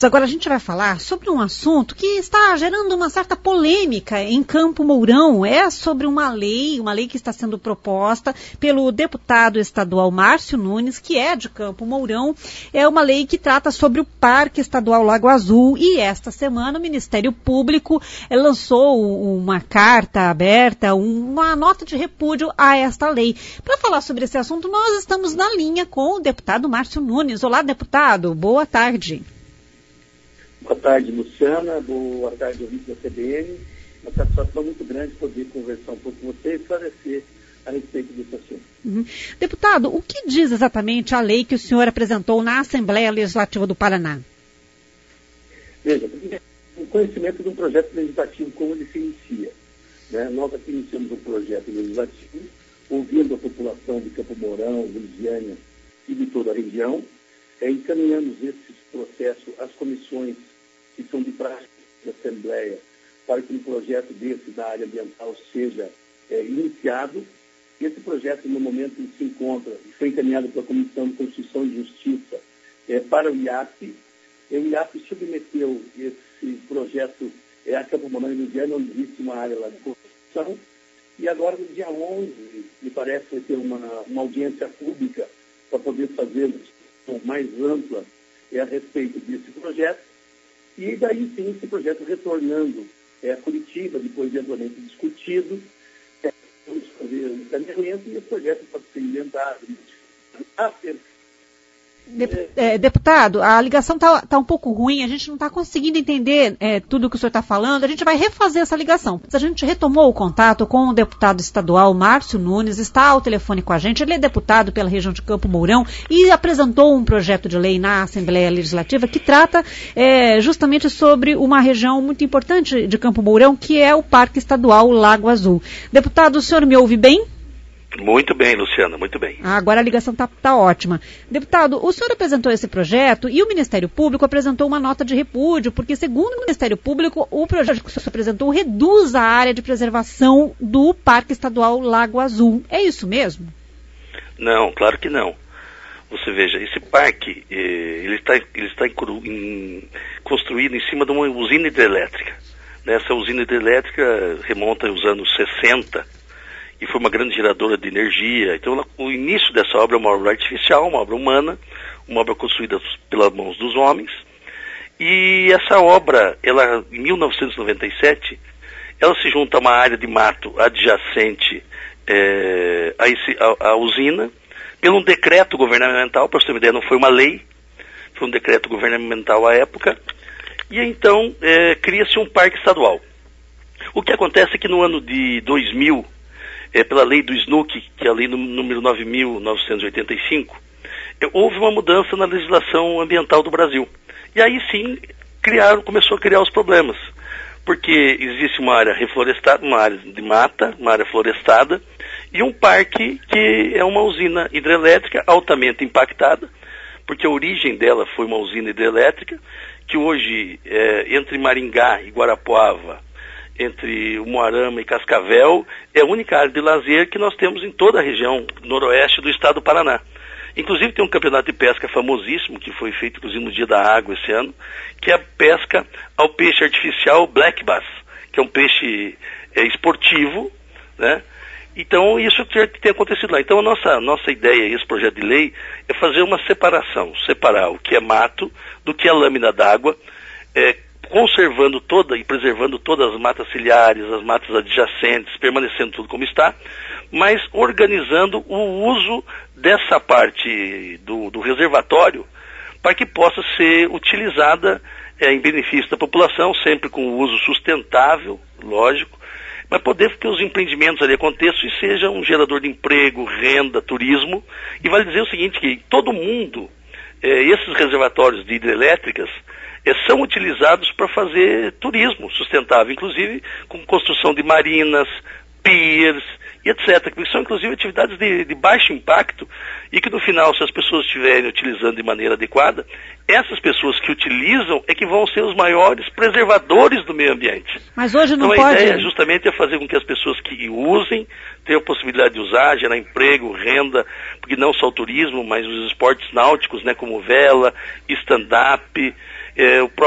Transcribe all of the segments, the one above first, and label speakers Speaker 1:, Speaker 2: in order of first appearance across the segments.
Speaker 1: Agora a gente vai falar sobre um assunto que está gerando uma certa polêmica em Campo Mourão. É sobre uma lei que está sendo proposta pelo deputado estadual Márcio Nunes, que é de Campo Mourão. É uma lei que trata sobre o Parque Estadual Lago Azul. E esta semana o Ministério Público lançou uma carta aberta, uma nota de repúdio a esta lei. Para falar sobre esse assunto, nós estamos na linha com o deputado Márcio Nunes. Olá, deputado. Boa tarde.
Speaker 2: Boa tarde, Luciana. Boa tarde, ouvinte da CBN. Uma satisfação muito grande poder conversar um pouco com você e esclarecer a respeito desse assunto.
Speaker 1: Deputado, o que diz exatamente a lei que o senhor apresentou na Assembleia Legislativa do Paraná?
Speaker 2: Veja, o conhecimento de um projeto legislativo, como ele se inicia. Né? Nós aqui iniciamos um projeto legislativo, ouvindo a população de Campo Mourão, Lusiânia e de toda a região, encaminhamos esses processos às comissões que são de prática da Assembleia para que um projeto desse da área ambiental seja iniciado. Esse projeto, no momento em que se encontra, foi encaminhado pela Comissão de Constituição e Justiça para o IAP. O IAP submeteu esse projeto a Campo Mourão e Lusiânia, onde existe uma área lá de construção. E agora, no dia 11, me parece, vai ter uma audiência pública para poder fazer uma discussão mais ampla a respeito desse projeto. E daí sim, esse projeto retornando a Curitiba, depois de amplamente discutido, vamos fazer um encaminhamento e esse projeto pode ser inventado.
Speaker 1: Deputado, a ligação está um pouco ruim, a gente não está conseguindo entender tudo o que o senhor está falando. A gente vai refazer essa ligação. A gente retomou o contato com o deputado estadual Márcio Nunes, está ao telefone com a gente. Ele é deputado pela região de Campo Mourão e apresentou um projeto de lei na Assembleia Legislativa que trata justamente sobre uma região muito importante de Campo Mourão, que é o Parque Estadual Lago Azul. Deputado, o senhor me ouve bem?
Speaker 3: Muito bem, Luciana, muito bem.
Speaker 1: Agora a ligação está ótima. Deputado, o senhor apresentou esse projeto e o Ministério Público apresentou uma nota de repúdio, porque, segundo o Ministério Público, o projeto que o senhor apresentou reduz a área de preservação do Parque Estadual Lago Azul. É isso mesmo?
Speaker 3: Não, claro que não. Você veja, esse parque, ele está construído em cima de uma usina hidrelétrica. Essa usina hidrelétrica remonta aos anos 60, e foi uma grande geradora de energia. Então, o início dessa obra é uma obra artificial, uma obra humana, uma obra construída pelas mãos dos homens. E essa obra, ela, em 1997, ela se junta a uma área de mato adjacente à usina, pelo um decreto governamental. Para você ter uma ideia, não foi uma lei, foi um decreto governamental à época. E então, cria-se um parque estadual. O que acontece é que no ano de 2000, pela lei do SNUC, que é a lei número 9.985, houve uma mudança na legislação ambiental do Brasil. E aí sim, começou a criar os problemas. Porque existe uma área reflorestada, uma área de mata, uma área florestada, e um parque que é uma usina hidrelétrica altamente impactada, porque a origem dela foi uma usina hidrelétrica, que hoje, entre Maringá e Guarapuava, entre Umuarama e Cascavel, é a única área de lazer que nós temos em toda a região noroeste do estado do Paraná. Inclusive tem um campeonato de pesca famosíssimo, que foi feito inclusive no Dia da Água esse ano, que é a pesca ao peixe artificial Black Bass, que é um peixe esportivo, né? Então isso tem acontecido lá. Então a nossa ideia, esse projeto de lei, é fazer uma separação, separar o que é mato do que é lâmina d'água, conservando e preservando todas as matas ciliares, as matas adjacentes, permanecendo tudo como está, mas organizando o uso dessa parte do reservatório para que possa ser utilizada em benefício da população, sempre com o uso sustentável, lógico, mas poder que os empreendimentos ali aconteçam e seja um gerador de emprego, renda, turismo. E vale dizer o seguinte, que todo mundo, esses reservatórios de hidrelétricas, são utilizados para fazer turismo sustentável, inclusive com construção de marinas, piers e etc. Que são inclusive atividades de baixo impacto e que no final, se as pessoas estiverem utilizando de maneira adequada, essas pessoas que utilizam é que vão ser os maiores preservadores do meio ambiente.
Speaker 1: Mas hoje não
Speaker 3: então,
Speaker 1: pode...
Speaker 3: a ideia justamente é fazer com que as pessoas que usem tenham a possibilidade de usar, gerar emprego, renda, porque não só o turismo, mas os esportes náuticos, né, como vela, stand-up,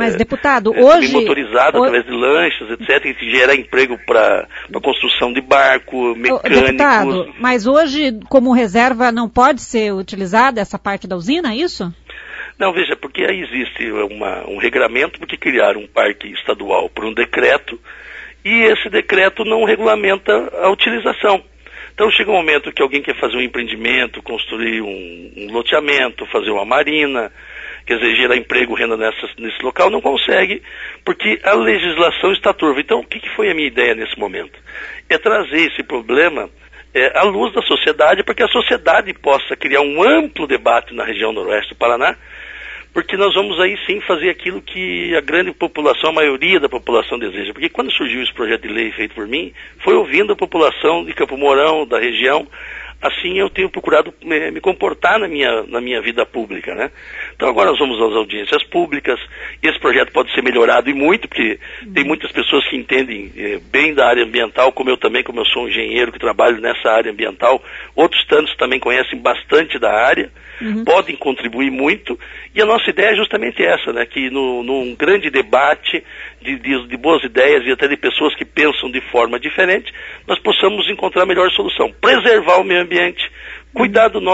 Speaker 1: Mas, deputado, hoje...
Speaker 3: motorizado através de lanchas, etc., que gera emprego para construção de barco, mecânicos...
Speaker 1: Deputado, mas hoje, como reserva, não pode ser utilizada essa parte da usina, é isso?
Speaker 3: Não, veja, porque aí existe um regramento, porque criaram um parque estadual por um decreto, e esse decreto não regulamenta a utilização. Então chega um momento que alguém quer fazer um empreendimento, construir um loteamento, fazer uma marina, quer dizer, gerar emprego, renda nesse local, não consegue, porque a legislação está turva. Então, o que foi a minha ideia nesse momento? É trazer esse problema à luz da sociedade, para que a sociedade possa criar um amplo debate na região noroeste do Paraná, porque nós vamos aí sim fazer aquilo que a grande população, a maioria da população deseja. Porque quando surgiu esse projeto de lei feito por mim, foi ouvindo a população de Campo Mourão, da região. Assim eu tenho procurado me comportar na minha vida pública, né? Então agora nós vamos às audiências públicas. Esse projeto pode ser melhorado e muito, porque tem muitas pessoas que entendem bem da área ambiental, como eu também, como eu sou um engenheiro que trabalho nessa área ambiental. Outros tantos também conhecem bastante da área, podem contribuir muito. E a nossa ideia é justamente essa, né? Que num grande debate de boas ideias e até de pessoas que pensam de forma diferente, nós possamos encontrar a melhor solução. Preservar o meio ambiente, cuidar da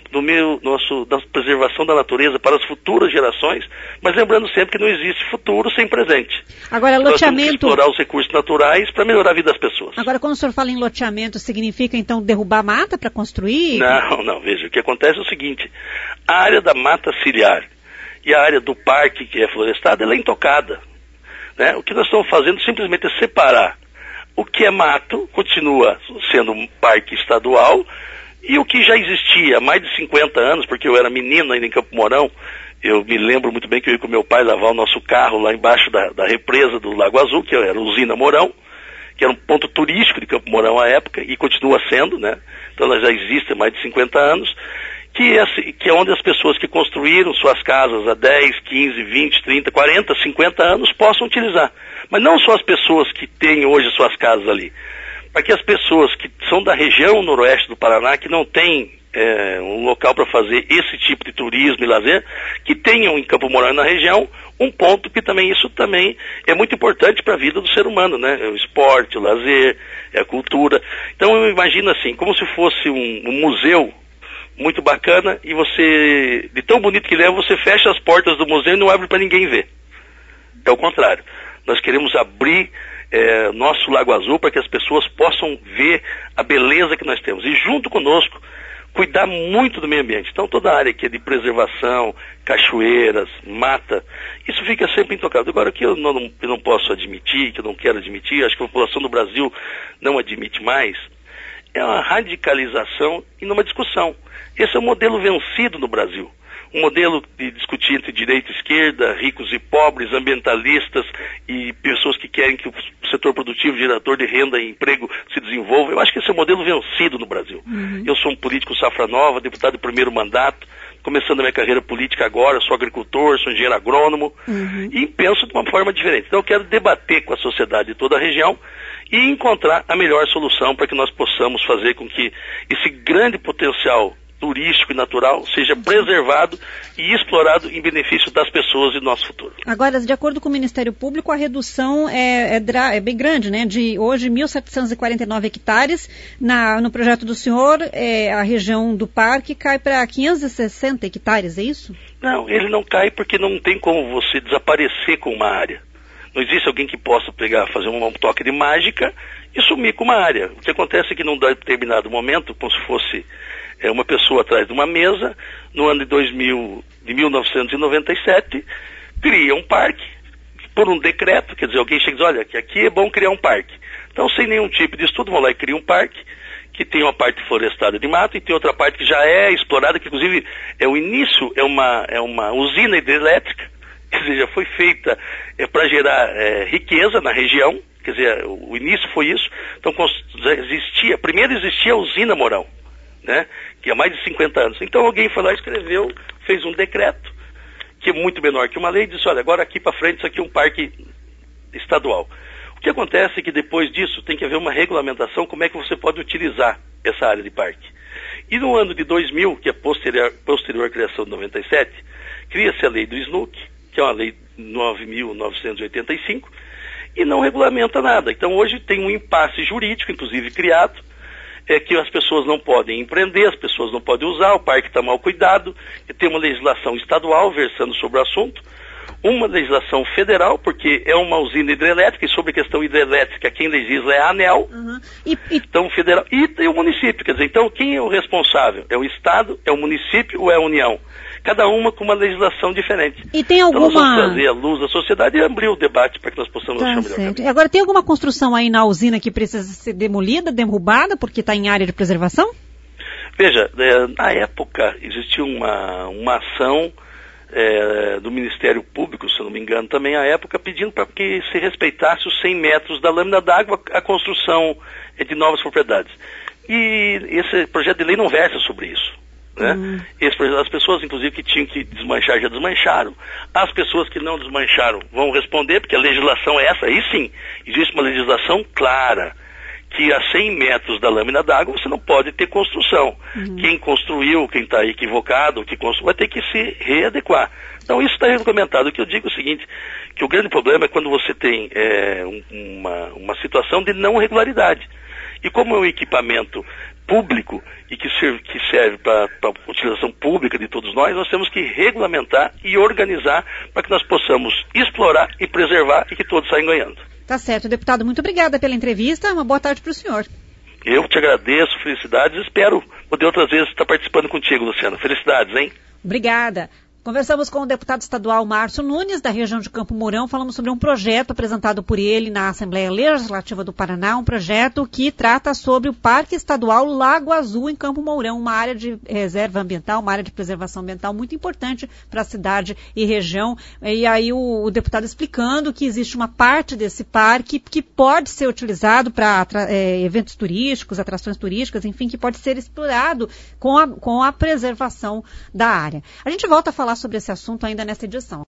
Speaker 3: preservação da natureza para as futuras gerações, mas lembrando sempre que não existe futuro sem presente.
Speaker 1: Agora, loteamento... Nós temos que
Speaker 3: explorar os recursos naturais para melhorar a vida das pessoas.
Speaker 1: Agora, quando o senhor fala em loteamento, significa então derrubar mata para construir?
Speaker 3: Não, veja, o que acontece é o seguinte, a área da mata ciliar e a área do parque, que é florestada, ela é intocada. Né? O que nós estamos fazendo simplesmente é separar o que é mato, continua sendo um parque estadual, e o que já existia há mais de 50 anos, porque eu era menino ainda em Campo Mourão, eu me lembro muito bem que eu ia com meu pai lavar o nosso carro lá embaixo da represa do Lago Azul, que era a usina Mourão, que era um ponto turístico de Campo Mourão à época, e continua sendo, né? Então ela já existe há mais de 50 anos, que é onde as pessoas que construíram suas casas há 10, 15, 20, 30, 40, 50 anos possam utilizar. Mas não só as pessoas que têm hoje suas casas ali, para que as pessoas que são da região noroeste do Paraná, que não têm um local para fazer esse tipo de turismo e lazer, que tenham em Campo Mourão e na região um ponto que também isso também é muito importante para a vida do ser humano, né? É o esporte, o lazer, é a cultura. Então eu imagino assim, como se fosse um museu muito bacana, e você, de tão bonito que ele é, você fecha as portas do museu e não abre para ninguém ver. É o contrário. Nós queremos abrir nosso Lago Azul para que as pessoas possam ver a beleza que nós temos. E junto conosco, cuidar muito do meio ambiente. Então toda a área que é de preservação, cachoeiras, mata, isso fica sempre intocado. Agora, o que eu não posso admitir, que eu não quero admitir, acho que a população do Brasil não admite mais, é uma radicalização e numa discussão. Esse é o modelo vencido no Brasil. Um modelo de discutir entre direita e esquerda, ricos e pobres, ambientalistas e pessoas que querem que o setor produtivo, gerador de renda e emprego se desenvolva. Eu acho que esse é o modelo vencido no Brasil. Eu sou um político safra nova, deputado de primeiro mandato, começando a minha carreira política agora, sou agricultor, sou engenheiro agrônomo, e penso de uma forma diferente. Então eu quero debater com a sociedade de toda a região e encontrar a melhor solução para que nós possamos fazer com que esse grande potencial turístico e natural seja preservado e explorado em benefício das pessoas e do nosso futuro.
Speaker 1: Agora, de acordo com o Ministério Público, a redução é bem grande, né? De hoje 1.749 hectares, no projeto do senhor, a região do parque cai para 560 hectares, é isso?
Speaker 3: Não, ele não cai porque não tem como você desaparecer com uma área. Não existe alguém que possa fazer um toque de mágica e sumir com uma área. O que acontece é que num determinado momento, como se fosse uma pessoa atrás de uma mesa, no ano de 1997, cria um parque, por um decreto, quer dizer, alguém chega e diz, olha, que aqui é bom criar um parque. Então, sem nenhum tipo de estudo, vão lá e criam um parque, que tem uma parte florestada de mato e tem outra parte que já é explorada, que inclusive o início é uma usina hidrelétrica, quer dizer, já foi feita para gerar riqueza na região, quer dizer, o início foi isso. Então, primeiro existia a usina Mourão, né, que há mais de 50 anos. Então alguém foi lá, escreveu, fez um decreto, que é muito menor que uma lei, e disse, olha, agora aqui para frente isso aqui é um parque estadual. O que acontece é que depois disso tem que haver uma regulamentação, como é que você pode utilizar essa área de parque. E no ano de 2000, que é posterior à criação de 97, cria-se a lei do SNUC, que é uma lei 9.985, e não regulamenta nada. Então hoje tem um impasse jurídico, inclusive criado, que as pessoas não podem empreender, as pessoas não podem usar, o parque está mal cuidado, e tem uma legislação estadual versando sobre o assunto, uma legislação federal, porque é uma usina hidrelétrica, e sobre a questão hidrelétrica quem legisla é a ANEEL, então federal, e tem o município, quer dizer, então quem é o responsável? É o Estado, é o município ou é a União? Cada uma com uma legislação diferente.
Speaker 1: E tem alguma...
Speaker 3: Então nós vamos trazer a luz da sociedade e abrir o debate para que nós possamos achar melhor caminho.
Speaker 1: Agora, tem alguma construção aí na usina que precisa ser demolida, derrubada, porque está em área de preservação?
Speaker 3: Veja, na época existia uma ação do Ministério Público, se eu não me engano, também à época, pedindo para que se respeitasse os 100 metros da lâmina d'água a construção de novas propriedades. E esse projeto de lei não versa sobre isso. Né? As pessoas, inclusive, que tinham que desmanchar, já desmancharam. As pessoas que não desmancharam vão responder, porque a legislação é essa. Aí sim, existe uma legislação clara, que a 100 metros da lâmina d'água você não pode ter construção. Quem construiu, quem está equivocado, vai ter que se readequar. Então isso está regulamentado. O que eu digo é o seguinte, que o grande problema é quando você tem uma situação de não regularidade. E como é um equipamento público e que serve para a utilização pública de todos nós temos que regulamentar e organizar para que nós possamos explorar e preservar e que todos saiam ganhando.
Speaker 1: Tá certo, deputado, muito obrigada pela entrevista, uma boa tarde para o senhor.
Speaker 3: Eu te agradeço, felicidades, espero poder outras vezes estar participando contigo, Luciano. Felicidades, hein?
Speaker 1: Obrigada. Conversamos com o deputado estadual Márcio Nunes, da região de Campo Mourão, falamos sobre um projeto apresentado por ele na Assembleia Legislativa do Paraná, um projeto que trata sobre o Parque Estadual Lago Azul em Campo Mourão, uma área de reserva ambiental, uma área de preservação ambiental muito importante para a cidade e região. E aí o deputado explicando que existe uma parte desse parque que pode ser utilizado para eventos turísticos, atrações turísticas, enfim, que pode ser explorado com a preservação da área. A gente volta a falar sobre esse assunto ainda nesta edição.